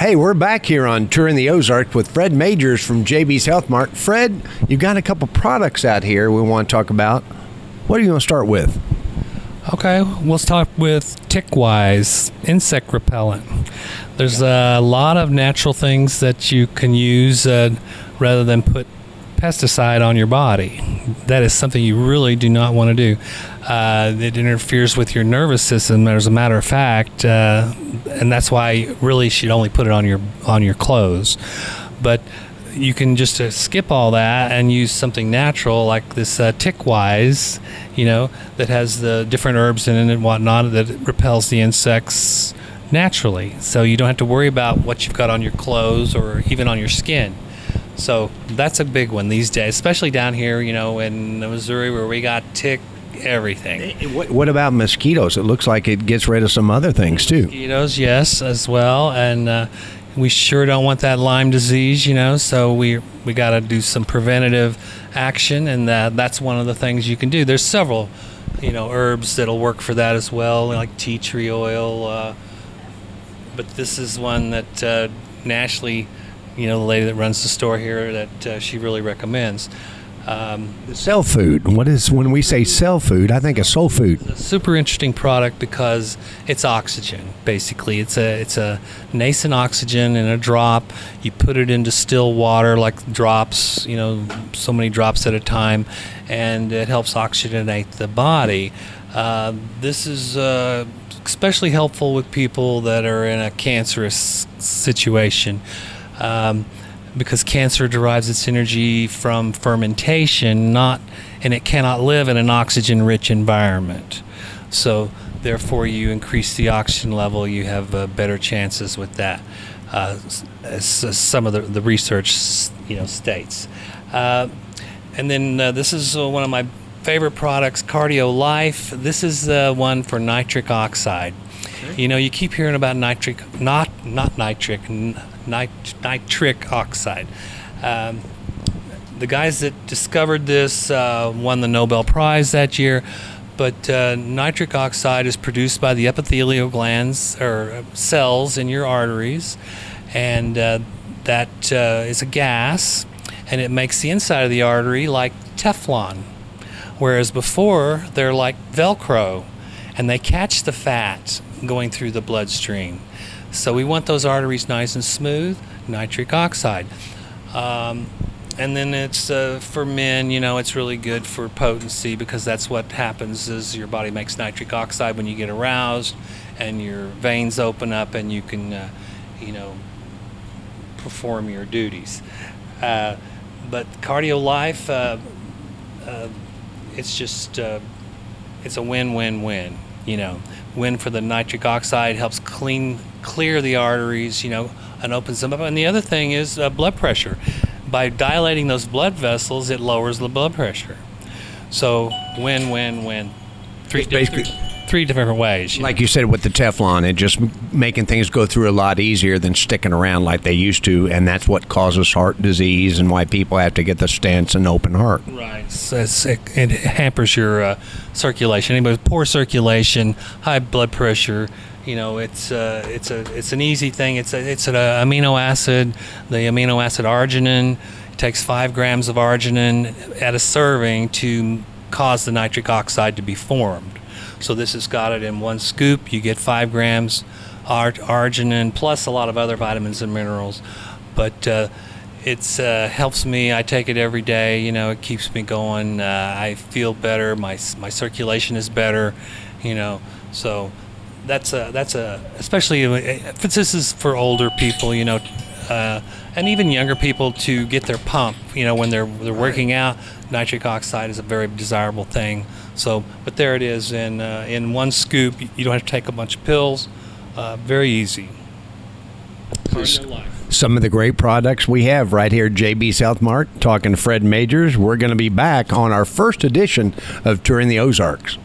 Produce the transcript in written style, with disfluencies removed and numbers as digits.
Hey, we're back here on Tour in the Ozarks with Fred Majors from JB's Health Mart. Fred, you've got a couple products out here we want to talk about. What are you going to start with? Okay, we'll start with TickWise insect repellent. There's a lot of natural things that you can use rather than put pesticide on your body. That is something you really do not want to do. It interferes with your nervous system, as a matter of fact, and that's why you really should only put it on your clothes. But you can just skip all that and use something natural like this TickWise, that has the different herbs in it and whatnot that repels the insects naturally. So you don't have to worry about what you've got on your clothes or even on your skin. So that's a big one these days, especially down here, in Missouri where we got tick everything. What about mosquitoes? It looks like it gets rid of some other things too. Mosquitoes, yes, as well, and we sure don't want that Lyme disease, so we got to do some preventative action, and that's one of the things you can do. There's several, herbs that'll work for that as well, like tea tree oil, but this is one that Ashley, the lady that runs the store here, that she really recommends. Cell food. What is, when we say cell food, I think of soul food. It's a super interesting product because it's oxygen, basically. It's a nascent oxygen in a drop. You put it into still water, like drops, so many drops at a time, and it helps oxygenate the body. This is especially helpful with people that are in a cancerous situation. Because cancer derives its energy from fermentation, and it cannot live in an oxygen-rich environment. So, therefore, you increase the oxygen level, you have better chances with that, as some of the research, states. And then this is one of my favorite products, Cardio Life. This is the one for nitric oxide. Okay. You keep hearing about nitric oxide. The guys that discovered this won the Nobel Prize that year, but nitric oxide is produced by the epithelial glands or cells in your arteries, and that is a gas, and it makes the inside of the artery like Teflon, whereas before they're like Velcro, and they catch the fat going through the bloodstream. So we want those arteries nice and smooth, nitric oxide. And then it's for men, it's really good for potency because that's what happens is your body makes nitric oxide when you get aroused and your veins open up and you can, perform your duties. But Cardio Life, it's just, it's a win-win-win, Win for the nitric oxide, helps clear the arteries, and opens them up. And the other thing is blood pressure. By dilating those blood vessels, it lowers the blood pressure. So win, win, win. Three different ways. Like you said with the Teflon, it just making things go through a lot easier than sticking around like they used to, and that's what causes heart disease and why people have to get the stents and open heart. Right. So it hampers your circulation. Anybody with poor circulation, high blood pressure, it's an easy thing. It's an amino acid. The amino acid arginine. It takes 5 grams of arginine at a serving to cause the nitric oxide to be formed. So this has got it in one scoop. You get 5 grams arginine plus a lot of other vitamins and minerals. But it helps me. I take it every day. It keeps me going. I feel better. My circulation is better. So that's especially if this is for older people. And even younger people to get their pump. When they're working out, nitric oxide is a very desirable thing. So, but there it is in one scoop. You don't have to take a bunch of pills. Very easy. Some of the great products we have right here at JB's Health Mart. Talking to Fred Majors. We're going to be back on our first edition of Tour in the Ozarks.